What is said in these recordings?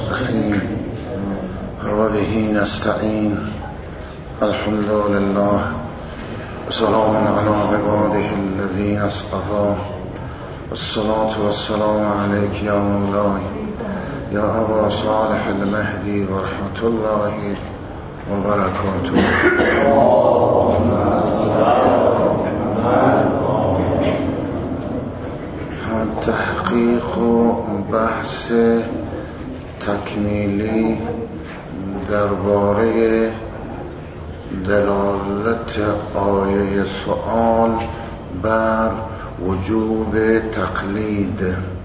الرحیم و به نستعین. الحمد لله و سلام علی عباده الذین اصطفی. الصلاة والسلام علیک یا مولای یا ابا صالح المهدی و رحمت الله و برکاته. تحقیق و بحث تکمیلی درباره دلالت آیه سؤال بر وجوب تقلید.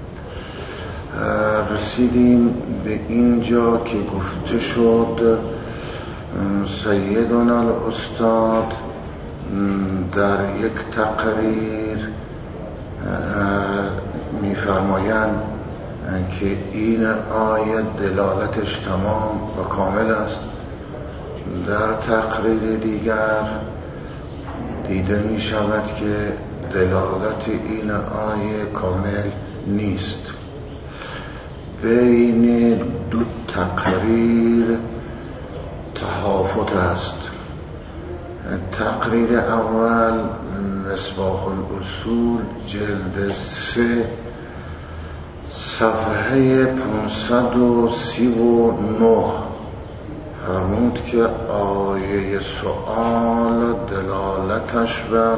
رسیدیم به اینجا که گفته شد سیدنا الاستاد در یک تقریر می‌فرمایند که این آیه دلالتش تمام و کامل است. در تقریر دیگر دیده می شود که دلالت این آیه کامل نیست. بین دو تقریر تفاوت است. تقریر اول مصباح الاصول جلد 3 صفحه 539 فرمود که آیه سؤال دلالتش بر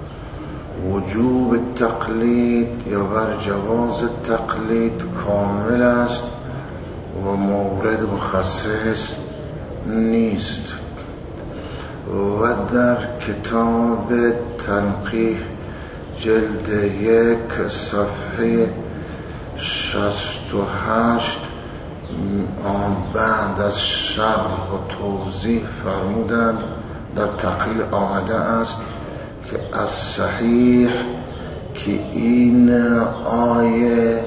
وجوب تقلید یا بر جواز تقلید کامل است و مورد مخصص نیست. و در کتاب تنقیح جلد 1 صفحه 68 آن بعد از شرح و توضیح فرمودند در تقریر آمده است که از صحیح که این آیه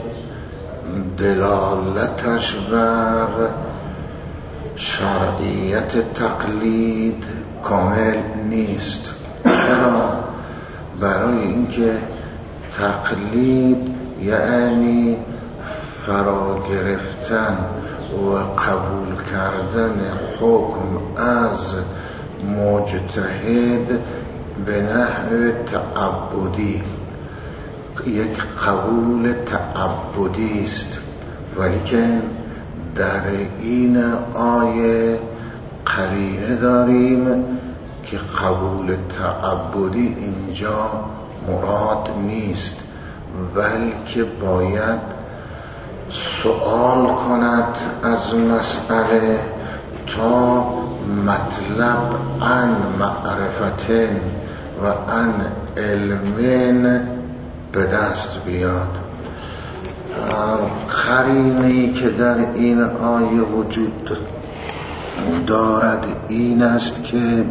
دلالتش بر شرعیت تقلید کامل نیست. چرا؟ برای اینکه تقلید یعنی فرا گرفتن و قبول کردن حکم از مجتهد به نحو تعبدی، یک قبول تعبدی است. ولیکن در این آیه قرینه داریم که قبول تعبدی اینجا مراد نیست، بلکه باید سؤال کند از مسئله تا مطلب عن معرفتن و عن علمن به دست بیاد. قرینه‌ای که در این آیه وجود دارد این است که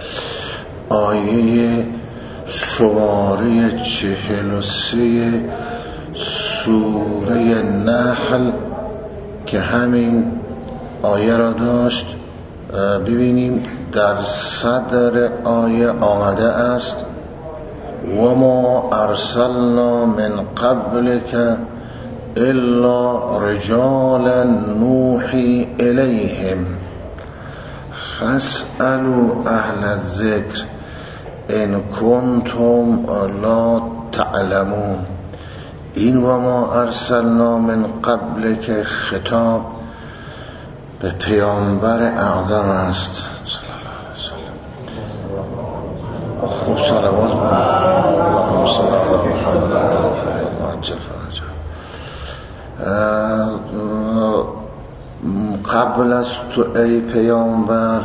آیه شماره 43 سوره نحل که همین آیه را داشت، ببینیم در صدر آیه آمده است و ما ارسلنا من قبلک الا رجالا نوحی الیهم فاسألوا اهل الذکر ان کنتم لا تعلمون. این و ما ارسلنا من قبلک خطاب به پیامبر اعظم است. خب صلوات اللهم صل علی محمد عجل فرجه. قبل از تو ای پیامبر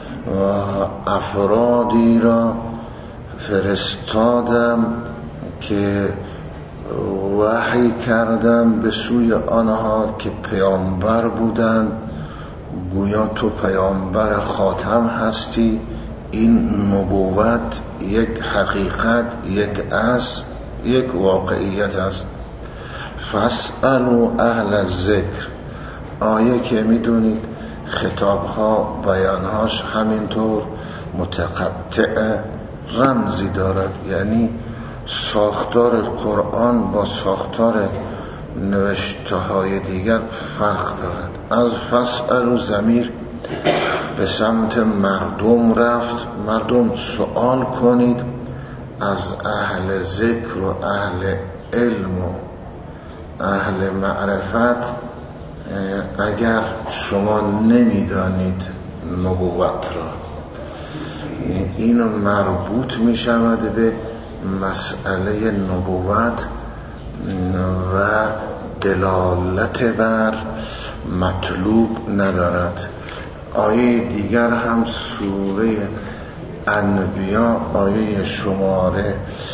افرادی را فرستادم که وحی کردم به سوی آنها که پیامبر بودند، گویا تو پیامبر خاتم هستی. این نبوت یک حقیقت، یک اصل، یک واقعیت است. فاسألوا اهل الذکر، آیه که میدونید خطابها بیانهاش همینطور متقطع رمزی دارد، یعنی ساختار قرآن با ساختار نوشته های دیگر فرق دارد. از فاسألوا ضمیر به سمت مردم رفت. مردم سوال کنید از اهل ذکر و اهل علم و اهل معرفت اگر شما نمیدانید نبوت را. این مربوط می شود به مسئله نبوت و دلالت بر مطلوب ندارد. آیه دیگر هم سوره انبیا آیه شماره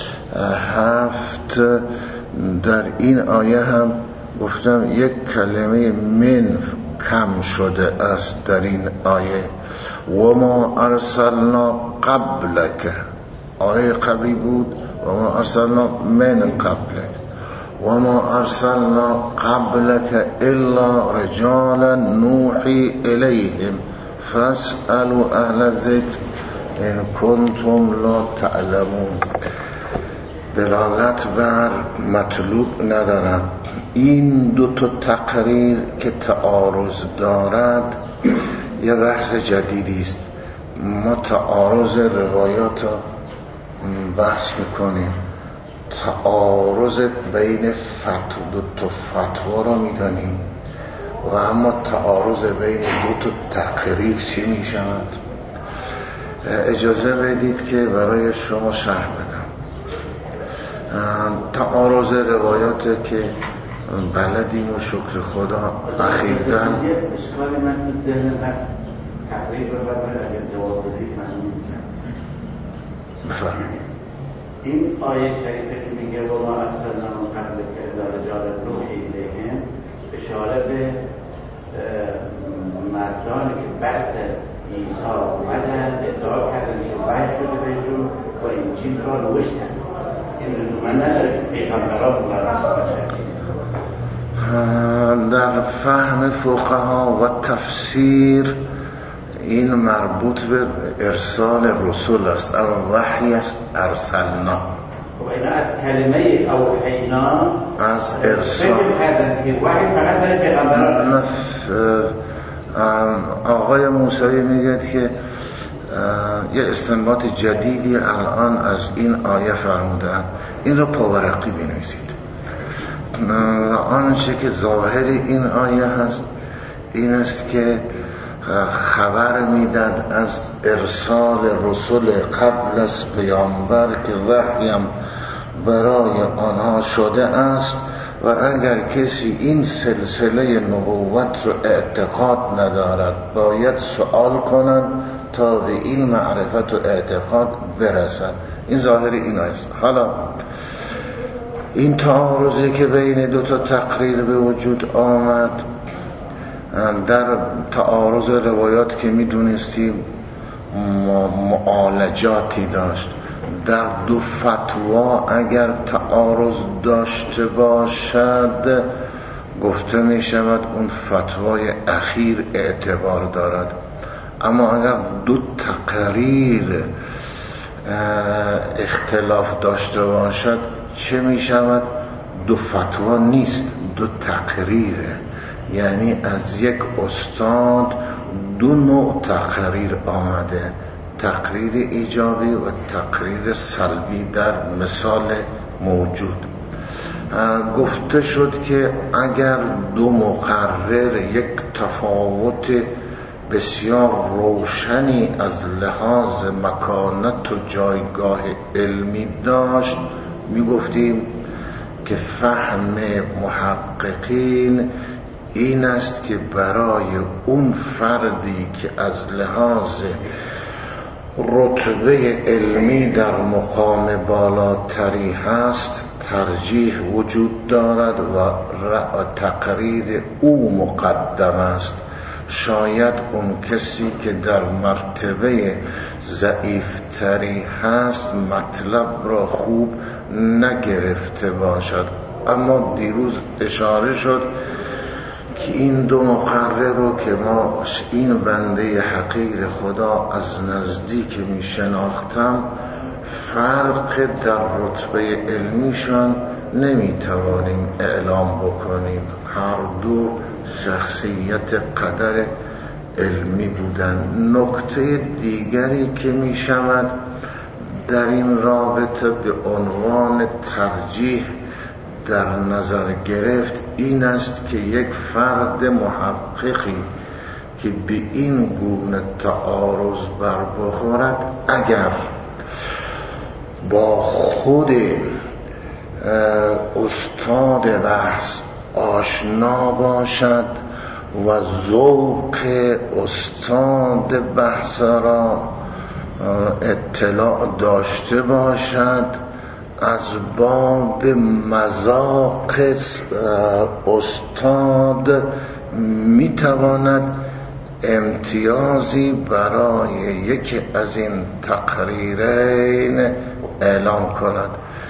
7، در این آیه هم گفتم یک کلمه من کم شده است در این آیه. و ما ارسلنا قبلک، آیه قبلی بود و ما ارسلنا من قبلک و ما ارسلنا قبلک الا رجالا نوحی الیهم فاسألوا اهل الذکر ان کنتم لا تعلمون. دلالت بر مطلوب ندارد. این دو تا تقریر که تعارض دارد یه بحث جدیدی است. ما تعارض روایات را بحث میکنیم، تعارض بین دو تا فتوا را میدانیم و اما تعارض بین دو تا تقریر چی میشود؟ اجازه بدید که برای شما شرح بدم. تعارض روایات که بلدیم و شکر خدا اخیراً اشکال من تو ذهن هست، تقریب رو اگر جواب بدید من بفرمایید. این آیه شریفه که میگه و ما ارسلنا من قبلک الا رجالا نوحی الیهم اشاره به مردانی که بعد از عیسی اومدن ادعا کردن که وحی شده بهشون و انجیل را نوشتن. این لزوما نداره که پیغمبران مبعوث باشن. در فهم فقها و تفسیر این مربوط به ارسال رسول است. اما وحی است ارسلنا. و اینا از کلمه اوحینا از ارسال کردن که وحی فقط داره پیغمبران. آقای موسوی میگه که یه استنباط جدیدی الان از این آیه فرمودن. این رو پاورقی بنویسید. آنچه که ظاهر این آیه هست این است که خبر میدن از ارسال رسول قبل از پیامبر که وحی هم برای آنها شده است و اگر کسی این سلسله نبوت رو اعتقاد ندارد باید سوال کنند تا به این معرفت و اعتقاد برسد. این ظاهر این است. حالا این تعارضی که بین دو تا تقریر به وجود آمد در تعارض روایات که میدونستیم معالجاتی داشت. در دو فتوا اگر تعارض داشته باشد گفته می شود اون فتوای اخیر اعتبار دارد. اما اگر دو تقریر اختلاف داشته باشد چه می شود؟ دو فتوا نیست، دو تقریره. یعنی از یک استاد دو نوع تقریر آمده، تقریر ایجابی و تقریر سلبی در مثال موجود. گفته شد که اگر دو مقرر یک تفاوت بسیار روشنی از لحاظ مکانت و جایگاه علمی داشت می گفتیم که فهم محققین این است که برای اون فردی که از لحاظ رتبه علمی در مقام بالاتری هست ترجیح وجود دارد و تقریر او مقدم است. شاید اون کسی که در مرتبه ضعیفتری هست مطلب را خوب نگرفته باشد. اما دیروز اشاره شد که این دو مقرر رو که ما این بنده حقیر خدا از نزدیک می شناختم فرق در رتبه علمیشان نمیتوانیم اعلام بکنیم. هر دو شخصیت قدر علمی بودند. نکته دیگری که می شود در این رابطه به عنوان ترجیح در نظر گرفت این است که یک فرد محققی که به این گونه تعارض بر بخورد اگر با خود استاد بحث آشنا باشد و ذوق استاد بحث را اطلاع داشته باشد، از باب مذاق استاد میتواند امتیازی برای یکی از این تقریرین اعلام کند.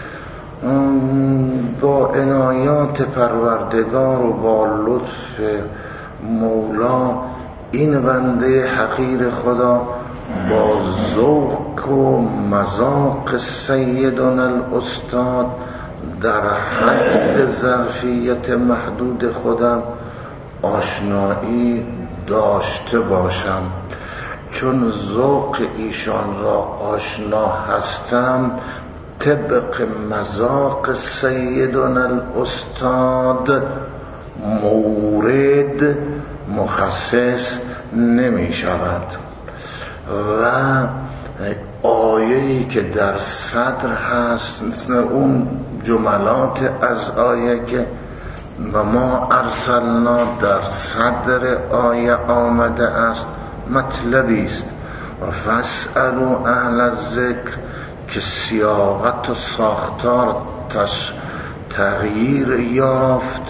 با عنایات پروردگار و با لطف مولا این بنده حقیر خدا با ذوق و مذاق سیدنا الاستاد در حد ظرفیت محدود خودم آشنایی داشته باشم. چون ذوق ایشان را آشنا هستم، طبق مذاق سیدنا الاستاد مورد مخصص نمی شود و آیه‌ای که در صدر هست، اون جملات از آیه که و ما ارسلنا در صدر آیه آمده است، مطلبی است و فاسألوا اهل الذکر که سیاقت و ساختار تغییر یافت،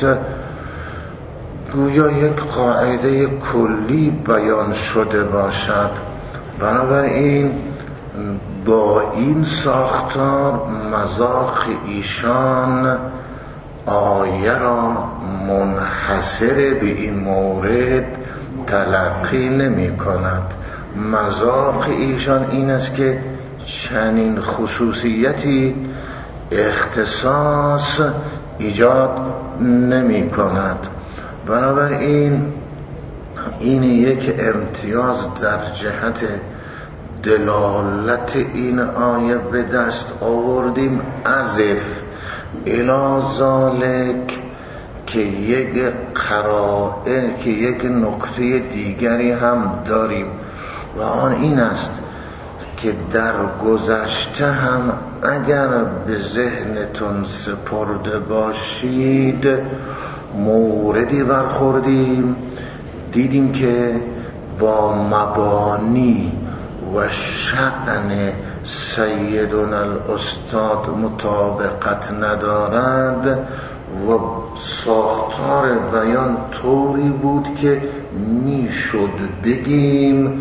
گویا یک قاعده کلی بیان شده باشد. بنابراین با این ساختار مذاق ایشان آیه را منحصر به این مورد تلقی نمی کند. مذاق ایشان این است که چنین خصوصیتی اختصاص ایجاد نمی کند. بنابراین این یک امتیاز در جهت دلالت این آیه به دست آوردیم. اضف الی ذالک که یک قرائن، که یک نکته دیگری هم داریم و آن این است که در گذشته هم اگر به ذهنتون سپرده باشید موردی برخوردیم، دیدیم که با مبانی و شأن سیدنا الاستاد مطابقت ندارد و ساختار بیان طوری بود که میشد بگیم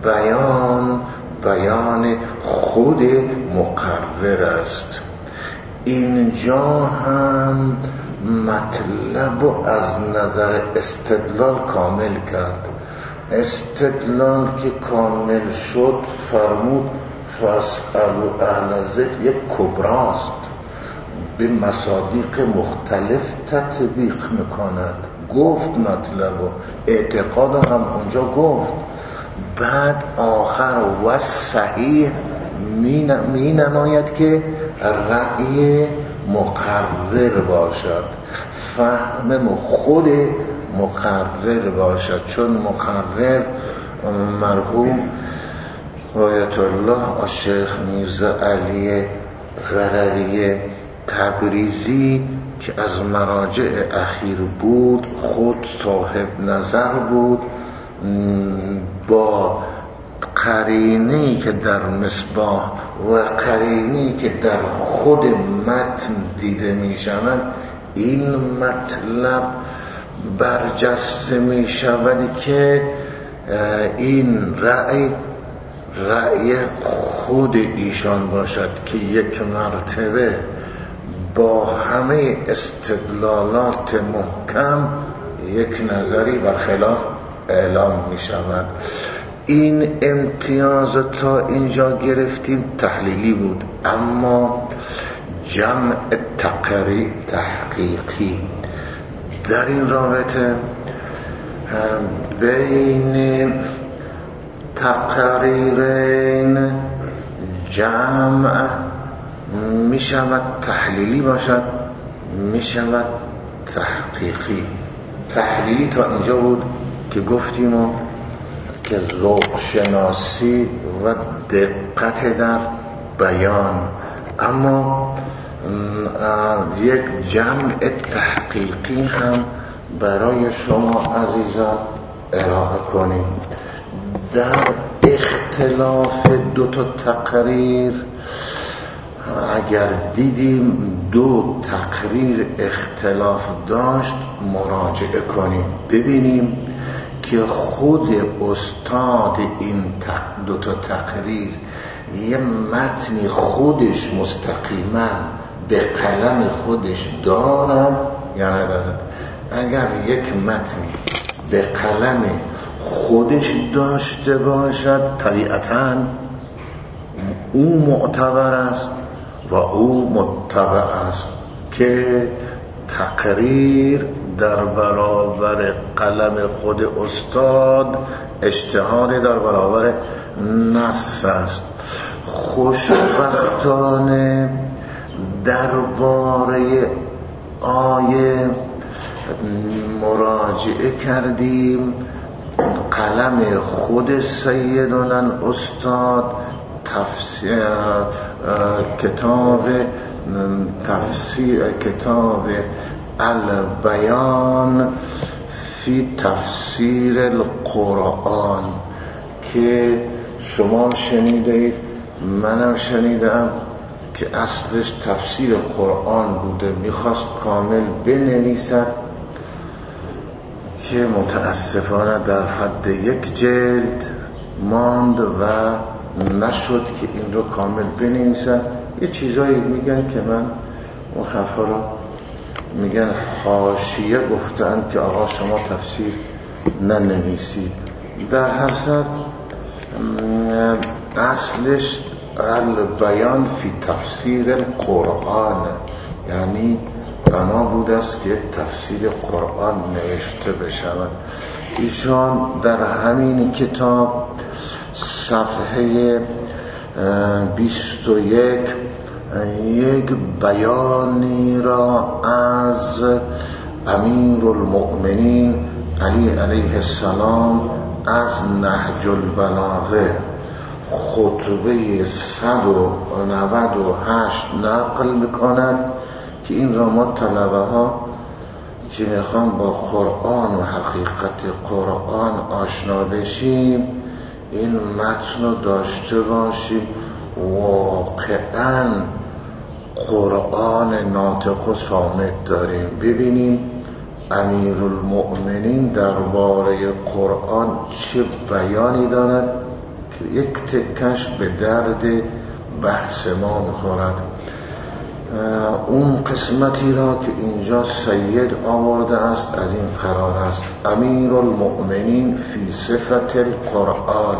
بیان خود مقرر است. اینجا هم مطلب از نظر استدلال کامل کرد. استدلال که کامل شد فرمود فاسألوا اهل الذکر یک کبراست، به مصادیق مختلف تطبیق میکند. گفت مطلب و اعتقاد هم اونجا گفت. بعد آخر و صحیح می نماید که رأی مقرر باشد، فهم خود مقرر باشد. چون مقرر مرحوم آیت الله الشیخ میرزا علی غرری تبریزی که از مراجع اخیر بود، خود صاحب نظر بود، با قرینه‌ای که در مصباح و قرینه‌ای که در خود متن دیده می شود این مطلب برجسته می شود که این رأی خود ایشان باشد که یک مرتبه با همه استدلالات محکم یک نظری برخلاف اعلام می شود. این امتیاز تا اینجا گرفتیم تحلیلی بود، اما جمع تحقیقی. در این رابطه بین تقریرین جمع می شود تحلیلی باشد، می شود تحقیقی. تحلیلی تا اینجا بود که گفتیم که ذوق شناسی و دقت در بیان، اما یک جمع تحقیقی هم برای شما عزیزان ارائه کنیم. در اختلاف دو تا تقریر اگر دیدیم دو تقریر اختلاف داشت مراجعه کنیم، ببینیم که خود استاد این دو تا تقریر یه متنی خودش مستقیما به قلم خودش دارد یا ندارد. اگر یک متنی به قلم خودش داشته باشد طبیعتاً او معتبر است و او متبع است که تقریر در برابر قلم خود استاد اجتهاد در برابر نص است. خوشبختانه درباره آیه مراجعه کردیم، قلم خود سیدنا الاستاد کتاب البیان فی تفسیر القرآن که شما شنیدید، منم شنیدم که اصلش تفسیر قرآن بوده، میخواست کامل بنویسد که متاسفانه در حد یک جلد ماند و نشد که این رو کامل بنویسن. یه چیزایی میگن که من اون حرفا رو میگن حاشیه گفتن که آقا شما تفسیر ننویسید. در هر صورت اصلش البیان فی تفسیر القرآن، یعنی بنا بود است که تفسیر قرآن نوشته بشود. ایشان در همین کتاب صفحه 21 یک بیانی را از امیر المؤمنین علی علیه السلام از نهج البلاغه خطبه 198 نقل میکند که این را ما طلبه ها که میخوام با قرآن و حقیقت قرآن آشنا بشیم این متن رو داشته باشیم. واقعا قرآن ناطق و صامت داریم. ببینیم امیرالمؤمنین درباره قرآن چه بیانی دارد که یک تکش به درد بحث ما میخورد. اون قسمتی را که اینجا سید آورده است از این قرار است: امیرالمؤمنین فی صفت القرآن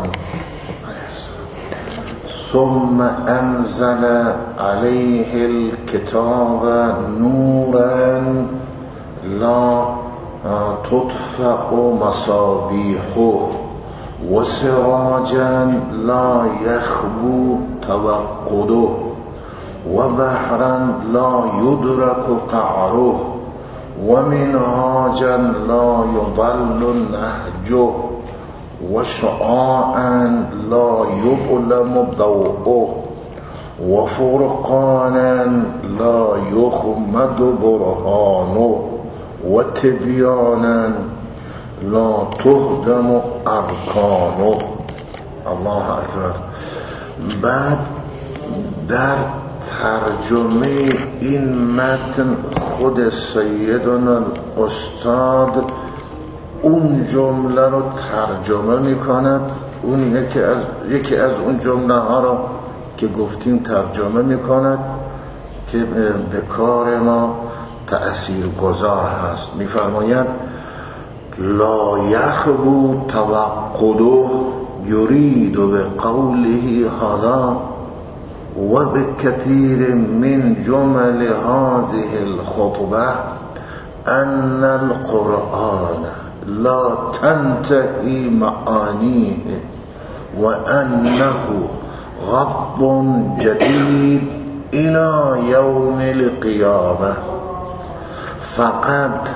ثم انزل علیه الكتاب نورا لا تطفأ مصابیحه و سراجا لا یخبو توقده و بحرا لا یدرک قعره و منهاجا لا یضل نهجه و شعاعا لا یظلم ضوءه و فرقانا لا یخمد برهانه و تبیانا لا تهدم ارکانه. الله اکبر. بعد در ترجمه این متن خود سیدنا استاد اون جمله رو ترجمه میکند. اون یکی از اون جمله ها رو که گفتیم ترجمه میکند که به کار ما تأثیر گذار هست. میفرماید لا یخبو توقده یرید به قوله هذا وبكثير من جمل هذه الخطبة أن القرآن لا تنتهي معانيه وأنه غض جديد إلى يوم القيامة. فقط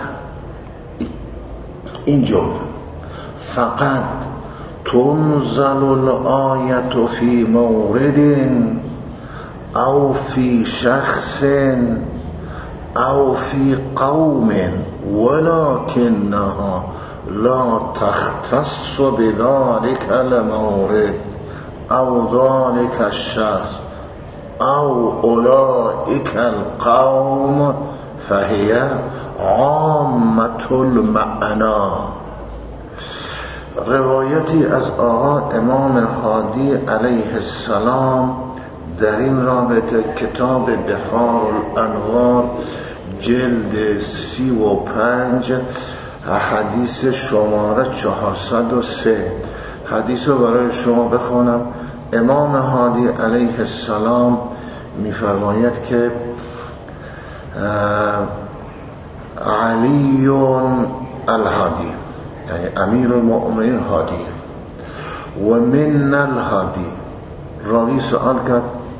این جمله فقط تنزل الآية في مورد أو في شخص أو في قوم ولكنها لا تختص بذلك المورد أو ذلك الشخص أو أولئك القوم فهي عامة المعنى. روایتی از آقا امام هادی علیه السلام در این رابطه کتاب بحار الانوار جلد 35 حدیث شماره 403 حدیث رو برای شما بخونم. امام هادی علیه السلام می‌فرماید که علی الهادی یعنی امیر المؤمنین هادی و من الهادی. راوی سوال کرد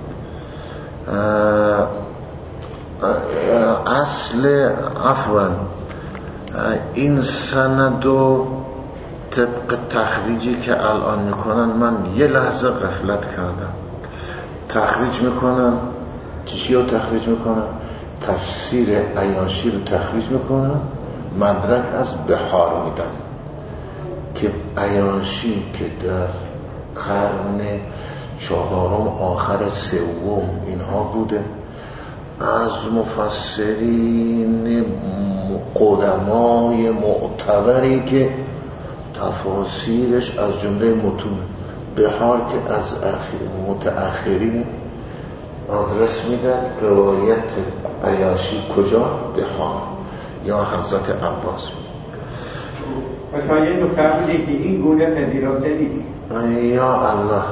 اصل عفوا این سند و طبق تخریجی که الان میکنن من یه لحظه غفلت کردم. تخریج میکنن چیشی رو تخریج میکنن؟ تفسیر عیاشی رو تخریج میکنن، مدرک از بحار میدن که عیاشی که در قرن 4 آخر 3 اینها بوده، از مفسرین قدمای معتبری که تفاسیرش از جمله متون بحار که از متأخرین آدرس میداد. روایت عیاشی کجا؟ بحار یا حضرت عباس. مثلا یه نکته بوده که این گونه پذیرفته نیست. یا الله.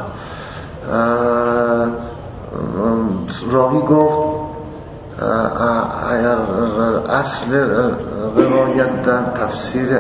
راوی گفت اصل روایت در تفسیر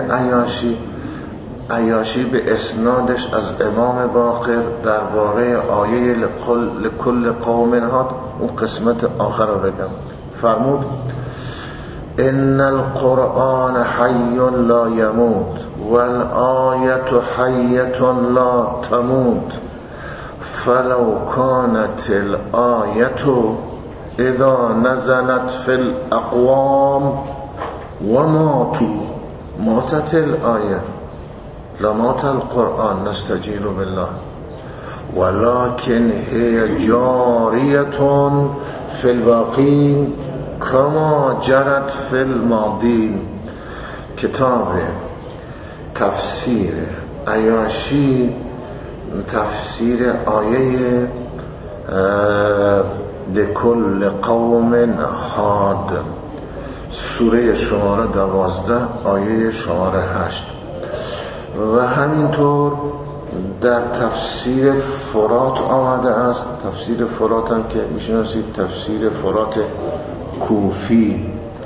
عیاشی به اسنادش از امام باقر درباره آیه لکل قوم هاد، اون قسمت آخر رو بگم، فرمود ان القرآن حی لا یموت والآیت حیة لا تموت فلو كانت الآیة اذا نزلت في الاقوام وماتوا ماتت الآیه لمات القرآن نستجیر بالله ولكن هي جاریة في الباقین کما جرت في الماضین. کتاب تفسیر عیاشی تفسیر آیه لکل قوم هاد، سوره شماره 12 آیه شماره 8. و همینطور در تفسیر فرات آمده است. تفسیر فرات هم که میشناسید، تفسیر فرات کوفی.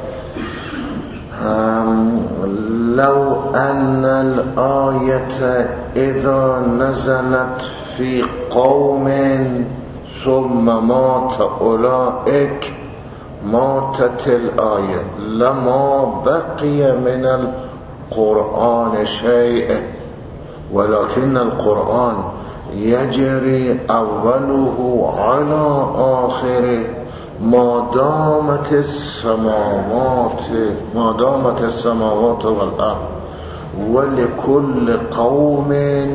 لو ان الآیة اذا نزلت في قوم ثم مات اولئک ماتت الآیه لما بقي من القرآن شيء ولكن القرآن يجري اوله على آخره ما دامت السماوات والارض ولكل قوم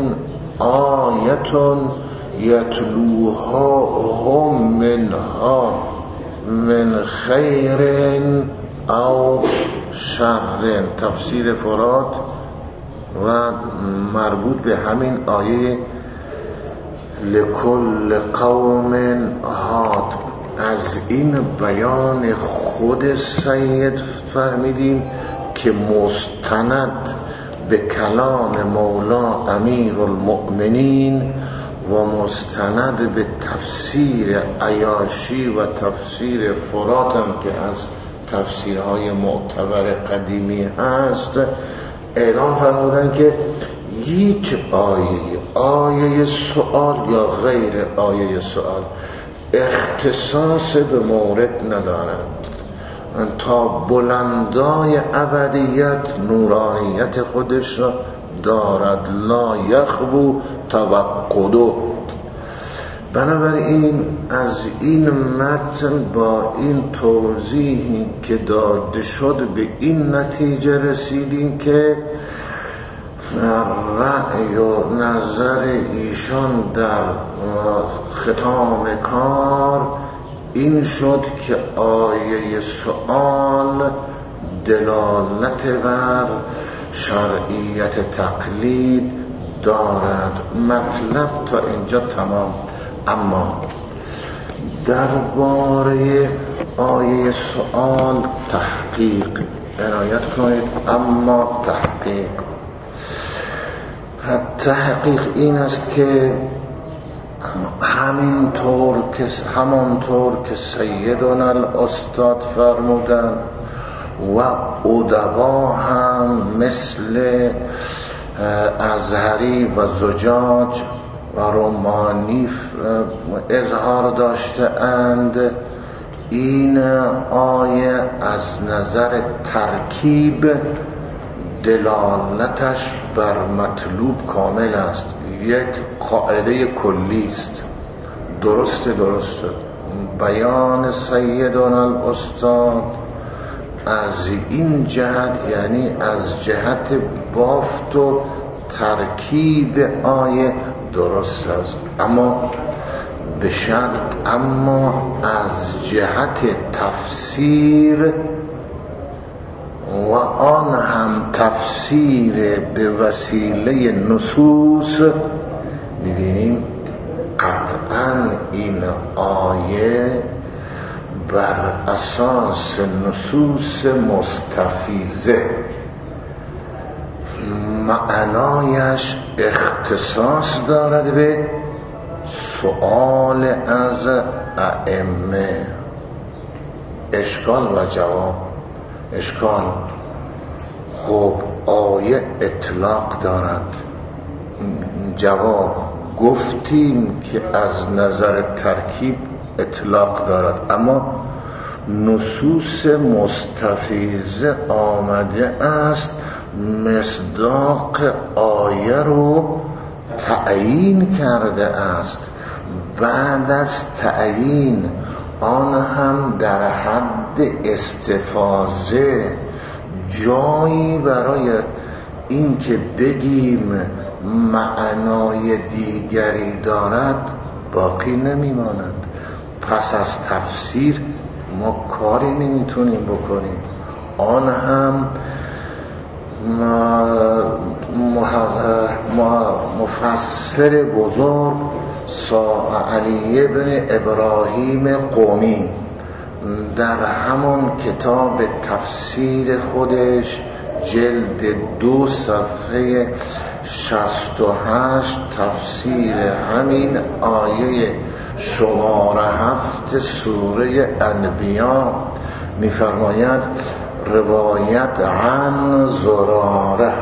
آیة يتلوها هم منها من خیر او شر. تفسیر فرات و مربوط به همین آیه لکل قوم هاد. از این بیان خود سید فهمیدیم که مستند به کلام مولا امیر المؤمنین و مستند به تفسیر عیاشی و تفسیر فرات هم که از تفسیرهای معتبر قدیمی هست اعلام فرمودن که هیچ آیه سؤال یا غیر آیه سؤال اختصاص به مورد ندارند تا بلندای ابدیت نورانیت خودش را دارد، لا یخبو توقده. بنابراین از این متن با این توضیحی که داده شد به این نتیجه رسیدیم که رأی و نظر ایشان در ختام کار این شد که آیه سؤال دلالت بر شرعیت تقلید دارد. مطلب تا اینجا تمام. اما درباره آیه سؤال تحقیق عنایت کنید. اما تحقیق این است که همانطور که سیدنا الاستاد فرمودن و ادبا هم مثل ازهری و زجاج و رومانی اظهار داشته اند، این آیه از نظر ترکیب دلالتش بر مطلوب کامل است. یک قاعده کلی است. درسته بیان سیدنا الاستاد از این جهت، یعنی از جهت بافت و ترکیب آیه درست است، اما به شرط اما از جهت تفسیر و آن هم تفسیر به وسیله نصوص می‌بینیم قطعاً این آیه بر اساس نصوص مستفیضه معنایش اختصاص دارد به سؤال از ائمه. اشکال و جواب. اشکال، خب آیه اطلاق دارد. جواب، گفتیم که از نظر ترکیب اطلاق دارد، اما نصوص مستفیضه آمده است مصداق آیه رو تعیین کرده است. بعد از تعیین آن هم در حد استفاضه جایی برای این که بگیم معنای دیگری دارد باقی نمیماند. پس از تفسیر ما کاری نمیتونیم بکنیم. آن هم مفسر بزرگ علی بن ابراهیم قمی در همون کتاب تفسیر خودش جلد 2 صفحه 68 تفسیر همین آیه شماره 7 سوره انبیاء می‌فرماید روایت عن زراره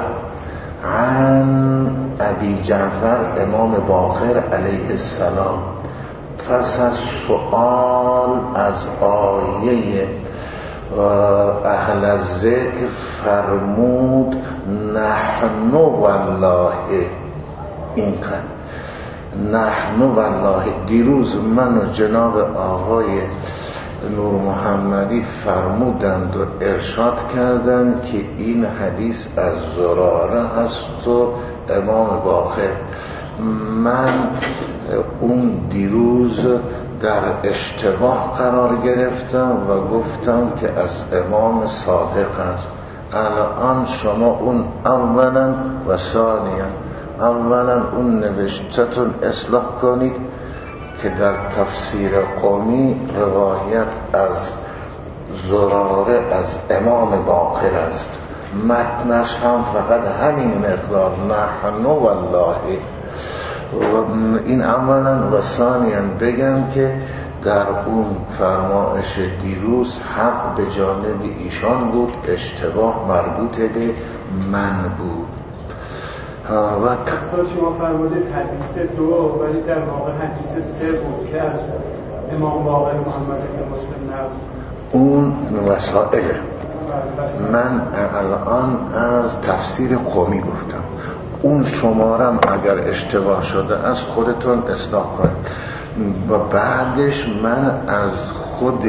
عن ابی جعفر امام باقر علیه السلام. پس از سؤال از آیه اهل الذکر فرمود نحن والله. اینقدر نحن والله. دیروز من و جناب آقای نور محمدی فرمودند و ارشاد کردند که این حدیث از زراره هست و امام باقر. من اون دیروز در اشتباه قرار گرفتم و گفتم که از امام صادق است. الان شما اون اولا و ثانیا اولا اون نوشتتون اصلاح کنید که در تفسیر قومی روایت از زراره از امام باقر است. متنش هم فقط همین مقدار نحن والله. این اولا و ثانیاً بگم که در اون فرمایش دیروز حق به جانب ایشان بود، اشتباه مربوط به من بود. و شما فرمودید حدیث 2 ولی در واقع حدیث 3 بود که از امام باقر محمد بن مسلم نقل. اون مسائله من الان از تفسیر قومی گفتم، اون شمارم اگر اشتباه شده از خودتون اصلاح کنید. و بعدش من از خود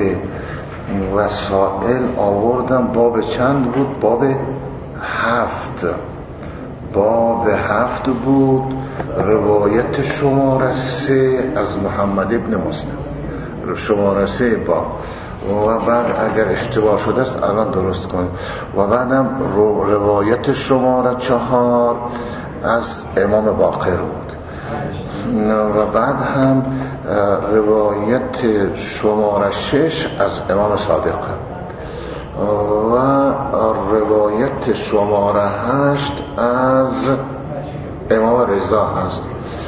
وسائل آوردم. باب چند بود؟ باب 7. باب 7 بود، روایت شماره 3 از محمد ابن مسلم، شماره 3 باب. و بعد اگر اشتباه شده است الان درست کنید. و بعدم روایت شماره 4 از امام باقر بود. و بعد هم روایت شماره 6 از امام صادق و روایت شماره 8 از امام رضا هست.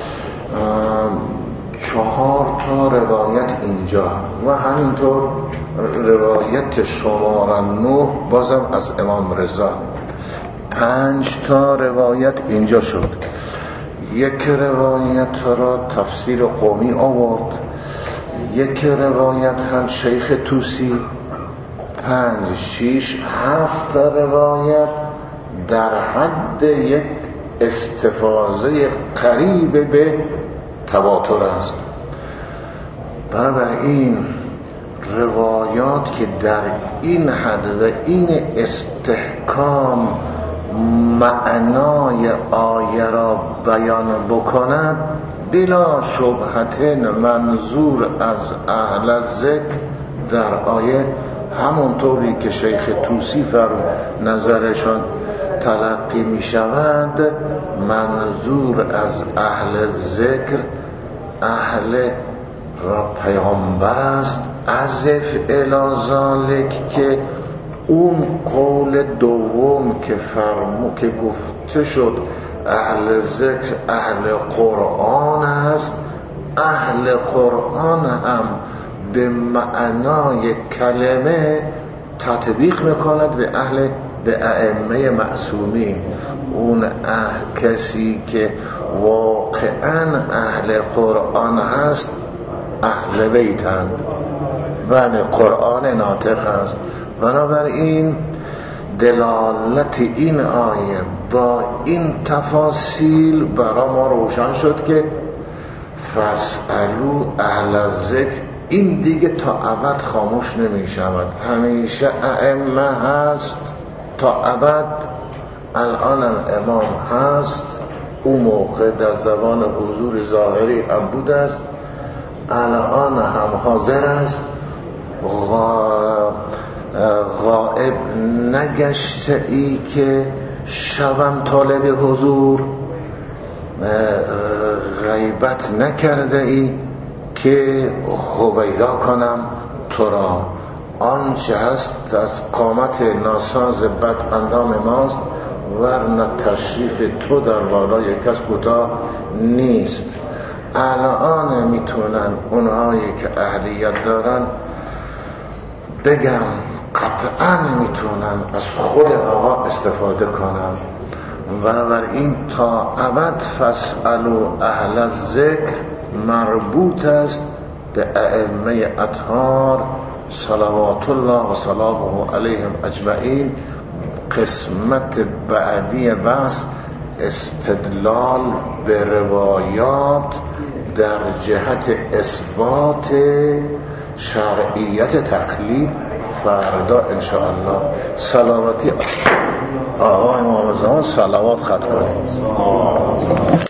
4 تا روایت اینجا و همینطور روایت شماره 9 بازم از امام رضا. 5 تا روایت اینجا شد. یک روایت را تفسیر قومی آورد، یک روایت هم شیخ توسی، 5 6 7 روایت در حد یک استفاضه قریب به تواتر است. بنابراین روایات که در این حد و این استحکام معنای آیه را بیان بکند، بلا شبهت منظور از اهل ذکر در آیه همونطوری که شیخ توسی نظرشان تلقی می شود، منظور از اهل ذکر اهل را پیامبر است. عزف الی ذالک که اون قول دوم که گفته شد اهل ذکر اهل قرآن است، اهل قرآن هم به معنای کلمه تطبیق میکند به ائمه معصومین. اون کسی که واقعا اهل قرآن هست اهل بیتند و قرآن ناطق است. بنابراین دلالت این آیه با این تفاصیل برای ما روشن شد که فاسألوا اهل ذکر این دیگه تا ابد خاموش نمی شود، همیشه ائمه هست تا ابد. الان امام هست، اون موقع در زبان حضور ظاهری هم بوده است، الان هم حاضر است، غائب نگشته ای که شوم طالب حضور، غیبت نکرده ای که هویدا کنم تو را. آنچه هست از قامت ناساز بد اندام ماست، ورنه تشریف تو در بالای کس کوتاه نیست. الان میتونن اونهایی که اهلیت دارن بگم قطعا میتونن از خود آقا استفاده کنن. بنابراین تا ابد فاسألوا اهل الذکر مربوط است به ائمه اطهار صلوات الله و سلامه علیهم اجمعین. قسمت بعدی بحث استدلال به روایات در جهت اثبات شرعیت تقلید فردا انشاءالله. سلامتی آقا امام زمان صلوات خط کنیم.